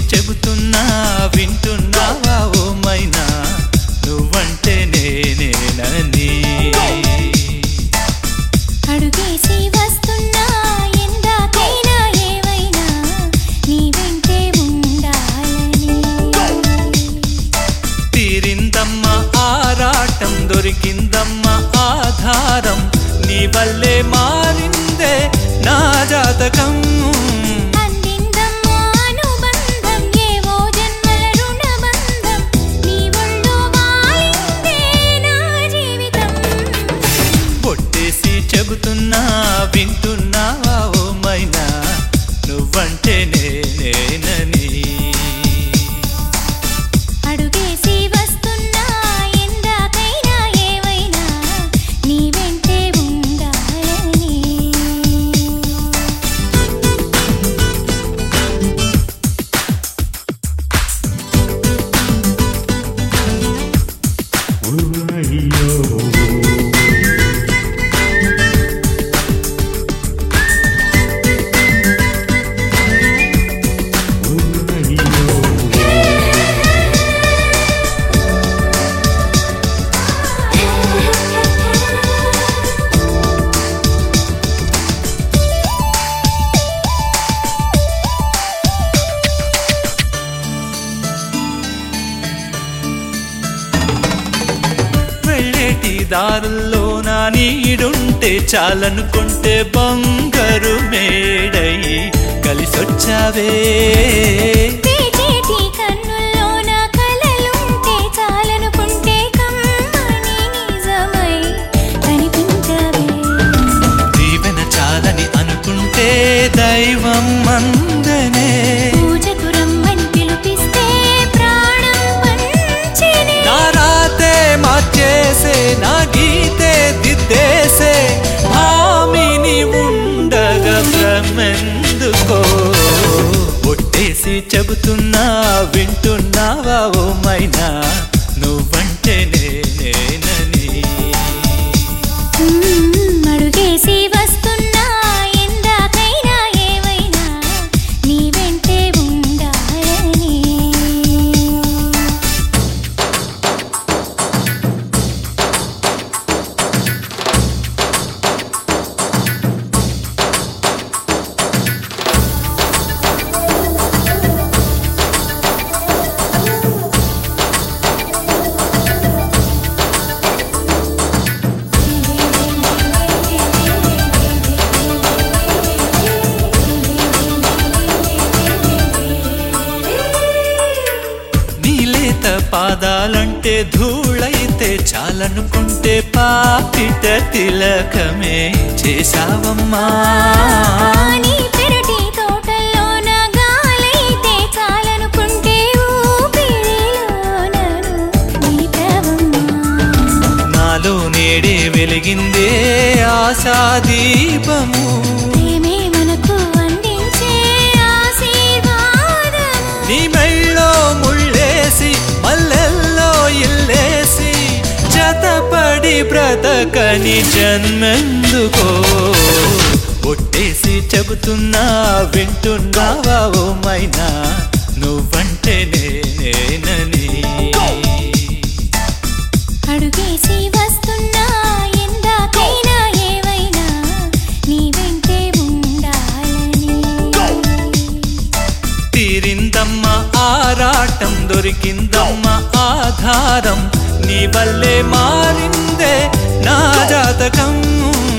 చెబుతున్నా వింటున్నావా ఓ మైనా నువ్వంటే నేనేనని అడుగేసి వస్తున్నా ఎందాకైనా ఏవైనా నీ వెంటే ఉండాలని తీరిందమ్మా ఆరాటం దొరికిందమ్మా ఆధారం నీ వల్లే మారిందే నా జాతకం చెబుతున్నా వింటున్నావా ఓ మైనా నువ్వంటే నేనేనని అడుగేసి వస్తున్నా ఎందాకైనా ఏవైనా నీ వెంటే ఉండాలని దారుల్లో నా నీడుంటే చాలనుకుంటే బంగారు మేడై కలిసొచ్చావే కన్నుల్లో నా కలలుంటే చాలనుకుంటే కమ్మని నిజమై కనిపించవే జీవన చాలని అనుకుంటే దైవం మందనే పూజకు రమ్మని పిలిపిస్తే ప్రాణం పంచెనే నా రాతే మార్చేసే నా గీతే దిద్దేసే భామిని ఉండగా భ్రమెందుకో ఒట్టేసి చెబుతున్నా వింటున్నావా ఓ మైనా నువ్వంటే నేనేనని అడుగేసి వస్తున్నా ఎందాకైనా ఏవైనా నీ వెంటే ఉండాలని పాదాలంటే ధూళైతే చాలనుకుంటే పాపిట తిలకమే చేశావమ్మా నీ పెరటి తోటల్లో నా గాలైతే చాలనుకుంటే ఊపిరిలో నన్ను నింపావమ్మా నాలో నేడే వెలిగిందే ఆశాదీపము ప్రేమే మనకు అందించే ఆశీర్వాదము నీ మెళ్ళో ముళ్ళేసి మల్లెల్లో ఇల్లేసి జతపడి బ్రతకని జన్మెందుకో ఒట్టేసి చెబుతున్నా వింటున్నావా ఓ మైనా నువ్వంటే నేనేనని అడుగేసి వస్తున్నా ఎందాకైనా ఏవైనా నీ వెంటే ఉండాలని తీరిందమ్మా ఆరాటం దొరికిందమ్మా ఆధారం నీ వల్లే మారిందే నా జాతకం